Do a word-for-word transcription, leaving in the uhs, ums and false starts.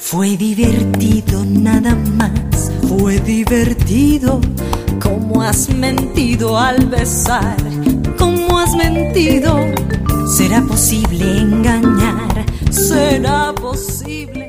Fue divertido nada más, fue divertido. Cómo has mentido al besar, cómo has mentido. ¿Será posible engañar? ¿Será posible?